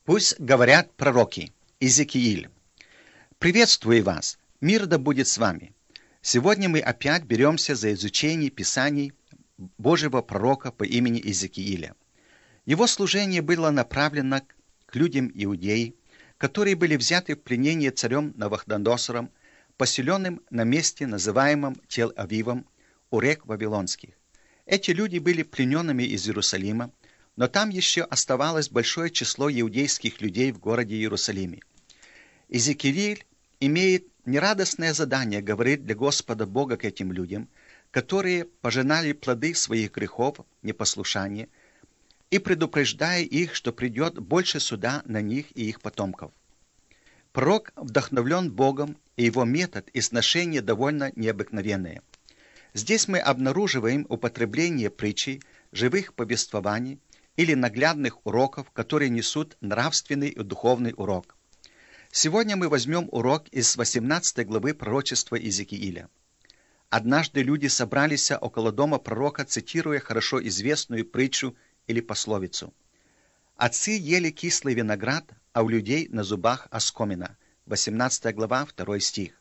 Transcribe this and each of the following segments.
Пусть говорят пророки. Иезекииль. Приветствую вас. Мир да будет с вами. Сегодня мы опять беремся за изучение Писаний Божьего пророка по имени Иезекииля. Его служение было направлено к людям Иудеи, которые были взяты в пленение царем Навуходоносором, поселенным на месте, называемом Тель-Авивом, у рек Вавилонских. Эти люди были плененными из Иерусалима, но там еще оставалось большое число иудейских людей в городе Иерусалиме. Иезекииль имеет нерадостное задание говорить для Господа Бога к этим людям, которые пожинали плоды своих грехов, непослушания, и предупреждая их, что придет больше суда на них и их потомков. Пророк вдохновлен Богом, и его метод и сношение довольно необыкновенные. Здесь мы обнаруживаем употребление притчей, живых повествований или наглядных уроков, которые несут нравственный и духовный урок. Сегодня мы возьмем урок из 18 главы пророчества Иезекииля. Однажды люди собрались около дома пророка, цитируя хорошо известную притчу или пословицу. «Отцы ели кислый виноград, а у людей на зубах оскомина». 18 глава, 2 стих.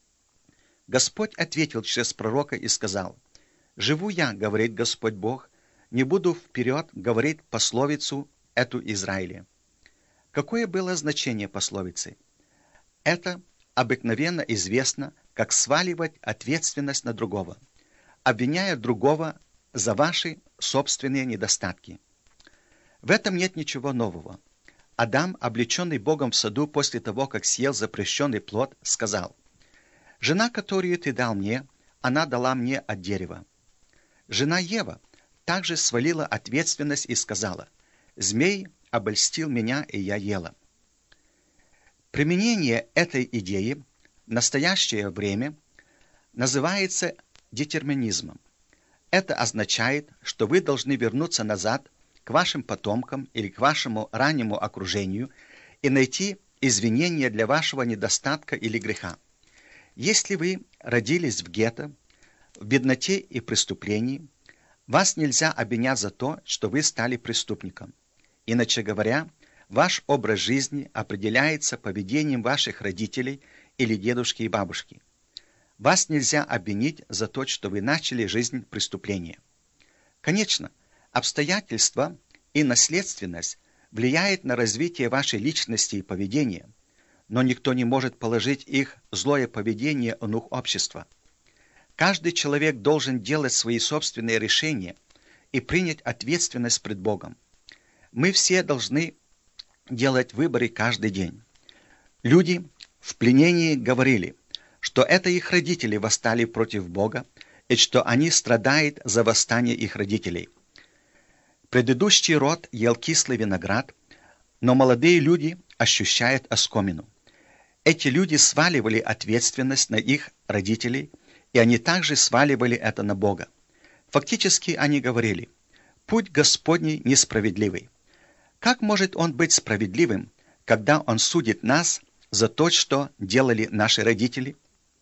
Господь ответил через пророка и сказал: «Живу я, говорит Господь Бог, не буду вперед говорить пословицу эту Израиле». Какое было значение пословицы? Это обыкновенно известно, как сваливать ответственность на другого, обвиняя другого за ваши собственные недостатки. В этом нет ничего нового. Адам, облеченный Богом в саду после того, как съел запрещенный плод, сказал: «Жена, которую ты дал мне, она дала мне от дерева». Жена Ева также свалила ответственность и сказала: «Змей обольстил меня, и я ела». Применение этой идеи в настоящее время называется детерминизмом. Это означает, что вы должны вернуться назад к вашим потомкам или к вашему раннему окружению и найти извинения для вашего недостатка или греха. Если вы родились в гетто, в бедноте и преступлении, вас нельзя обвинять за то, что вы стали преступником. Иначе говоря, ваш образ жизни определяется поведением ваших родителей или дедушки и бабушки. Вас нельзя обвинить за то, что вы начали жизнь преступления. Конечно, обстоятельства и наследственность влияют на развитие вашей личности и поведения, но никто не может положить их злое поведение в нух общества. Каждый человек должен делать свои собственные решения и принять ответственность пред Богом. Мы все должны делать выборы каждый день. Люди в пленении говорили, что это их родители восстали против Бога и что они страдают за восстание их родителей. Предыдущий род ел кислый виноград, но молодые люди ощущают оскомину. Эти люди сваливали ответственность на их родителей, и они также сваливали это на Бога. Фактически они говорили: «Путь Господний несправедливый». Как может Он быть справедливым, когда Он судит нас за то, что делали наши родители?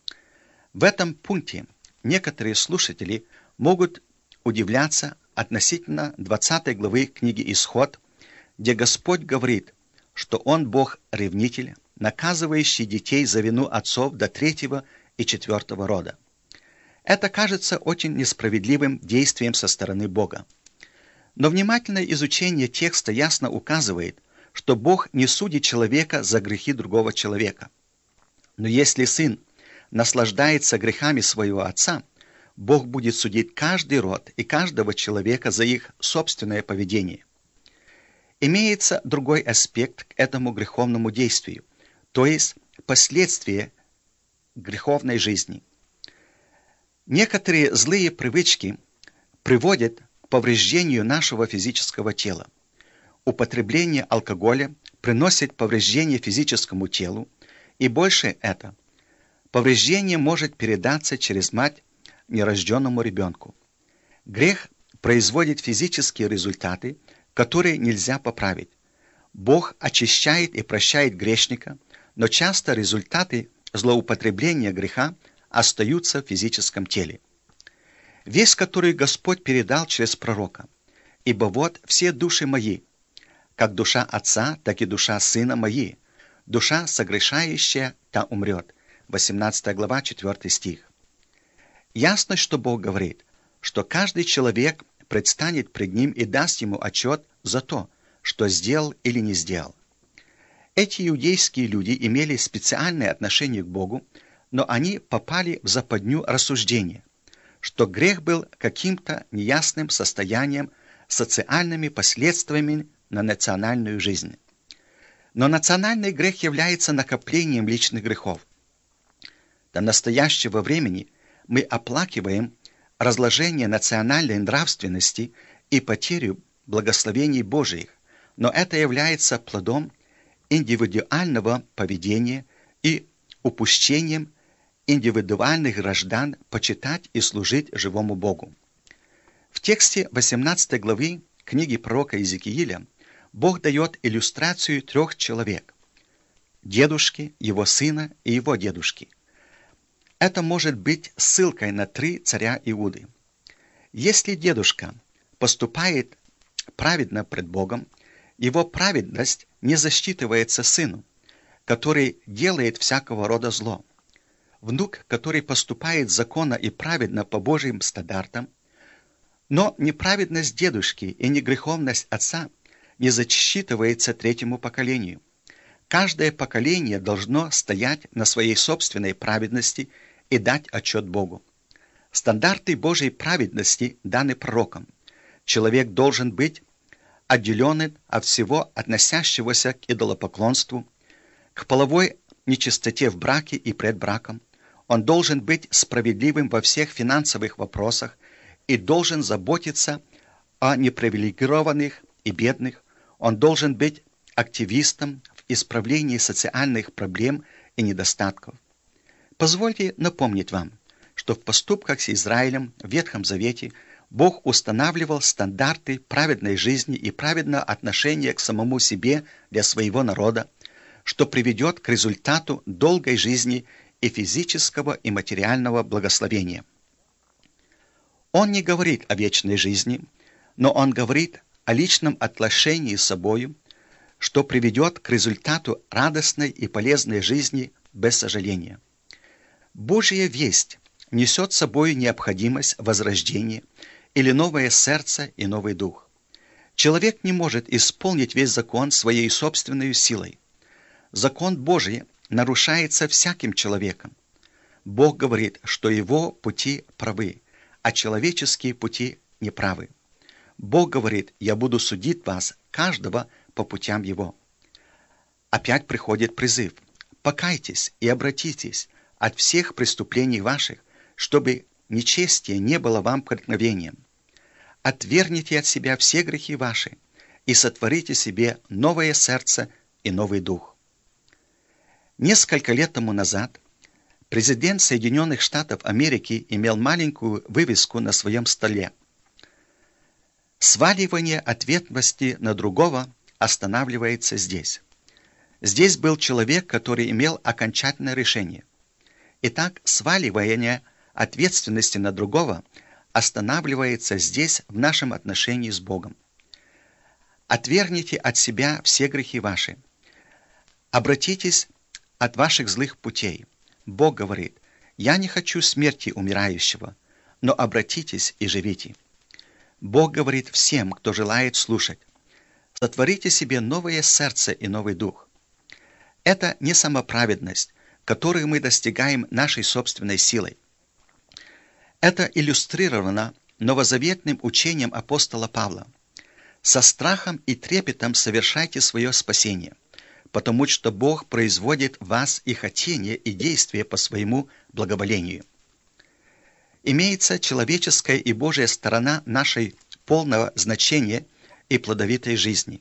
В этом пункте некоторые слушатели могут удивляться относительно 20 главы книги «Исход», где Господь говорит, что Он Бог-ревнитель, наказывающий детей за вину отцов до 3-го и 4-го рода. Это кажется очень несправедливым действием со стороны Бога. Но внимательное изучение текста ясно указывает, что Бог не судит человека за грехи другого человека. Но если сын наслаждается грехами своего отца, Бог будет судить каждый род и каждого человека за их собственное поведение. Имеется другой аспект к этому греховному действию, то есть последствия греховной жизни. Некоторые злые привычки приводят к повреждению нашего физического тела. Употребление алкоголя приносит повреждение физическому телу, и больше это. Повреждение может передаться через мать нерожденному ребенку. Грех производит физические результаты, которые нельзя поправить. Бог очищает и прощает грешника, но часто результаты злоупотребления греха остаются в физическом теле. Весть, которую Господь передал через пророка: «Ибо вот все души мои, как душа отца, так и душа сына мои. Душа, согрешающая, та умрет». 18 глава, 4 стих. Ясно, что Бог говорит, что каждый человек предстанет пред Ним и даст Ему отчет за то, что сделал или не сделал. Эти иудейские люди имели специальное отношение к Богу, но они попали в западню рассуждения, что грех был каким-то неясным состоянием, социальными последствиями на национальную жизнь. Но национальный грех является накоплением личных грехов. До настоящего времени мы оплакиваем разложение национальной нравственности и потерю благословений Божиих, но это является плодом индивидуального поведения и упущением индивидуальных граждан почитать и служить живому Богу. В тексте 18 главы книги пророка Иезекииля Бог дает иллюстрацию 3 человек – дедушки, его сына и его дедушки. Это может быть ссылкой на 3 царя Иуды. Если дедушка поступает праведно пред Богом, его праведность не засчитывается сыну, который делает всякого рода зло. Внук, который поступает законно и праведно по Божьим стандартам, но неправедность дедушки и негреховность отца не засчитывается 3-му поколению. Каждое поколение должно стоять на своей собственной праведности и дать отчет Богу. Стандарты Божьей праведности даны пророкам. Человек должен быть отделен от всего относящегося к идолопоклонству, к половой нечистоте в браке и пред браком. Он должен быть справедливым во всех финансовых вопросах и должен заботиться о непривилегированных и бедных. Он должен быть активистом в исправлении социальных проблем и недостатков. Позвольте напомнить вам, что в поступках с Израилем в Ветхом Завете Бог устанавливал стандарты праведной жизни и праведного отношения к самому себе для своего народа, что приведет к результату долгой жизни и физического и материального благословения. Он не говорит о вечной жизни, но он говорит о личном отношении с собою, что приведет к результату радостной и полезной жизни без сожаления. Божья весть несет с собой необходимость возрождения или новое сердце и новый дух. Человек не может исполнить весь закон своей собственной силой. Закон Божий нарушается всяким человеком. Бог говорит, что его пути правы, а человеческие пути неправы. Бог говорит: «Я буду судить вас, каждого по путям его». Опять приходит призыв: «Покайтесь и обратитесь от всех преступлений ваших, чтобы нечестие не было вам преткновением. Отвергните от себя все грехи ваши и сотворите себе новое сердце и новый дух». Несколько лет тому назад президент Соединенных Штатов Америки имел маленькую вывеску на своем столе: «Сваливание ответственности на другого останавливается здесь». Здесь был человек, который имел окончательное решение. Итак, сваливание ответственности на другого останавливается здесь, в нашем отношении с Богом. Отвергните от себя все грехи ваши. Обратитесь от ваших злых путей. Бог говорит: «Я не хочу смерти умирающего, но обратитесь и живите». Бог говорит всем, кто желает слушать: «Сотворите себе новое сердце и новый дух». Это не самоправедность, которую мы достигаем нашей собственной силой. Это иллюстрировано новозаветным учением апостола Павла: «Со страхом и трепетом совершайте свое спасение, потому что Бог производит в вас и хотение, и действие по своему благоволению». Имеется человеческая и Божья сторона нашей полного значения и плодовитой жизни.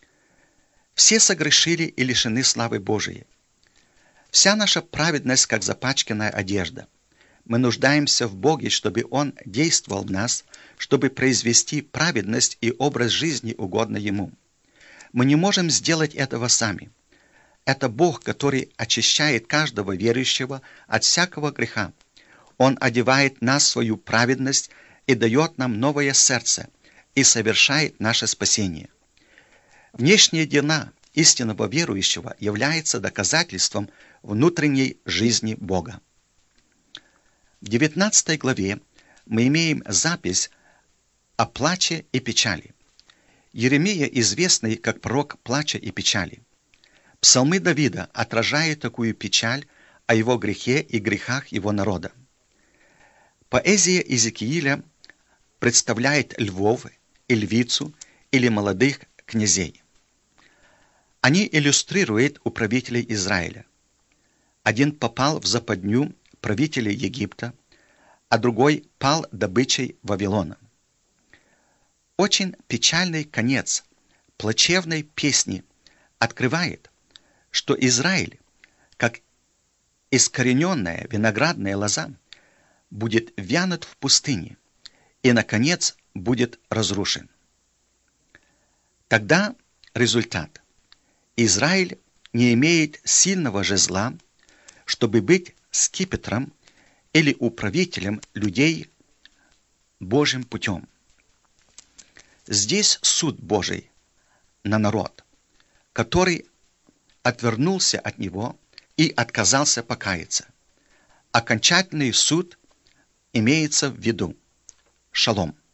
Все согрешили и лишены славы Божией. Вся наша праведность, как запачканная одежда. Мы нуждаемся в Боге, чтобы Он действовал в нас, чтобы произвести праведность и образ жизни, угодный Ему. Мы не можем сделать этого сами. Это Бог, который очищает каждого верующего от всякого греха. Он одевает нас в свою праведность и дает нам новое сердце, и совершает наше спасение. Внешняя длина истинного верующего является доказательством внутренней жизни Бога. В 19 главе мы имеем запись о плаче и печали. Иеремия, известный как пророк плача и печали. Псалмы Давида отражают такую печаль о его грехе и грехах его народа. Поэзия Иезекииля представляет львов и львицу или молодых князей. Они иллюстрируют управителей Израиля. Один попал в западню правителей Египта, а другой пал добычей Вавилона. Очень печальный конец плачевной песни открывает, что Израиль, как искорененная виноградная лоза, будет вянут в пустыне и, наконец, будет разрушен. Тогда результат. Израиль не имеет сильного жезла, чтобы быть скипетром или управителем людей Божьим путем. Здесь суд Божий на народ, который отвернулся от него и отказался покаяться. Окончательный суд имеется в виду. Шалом.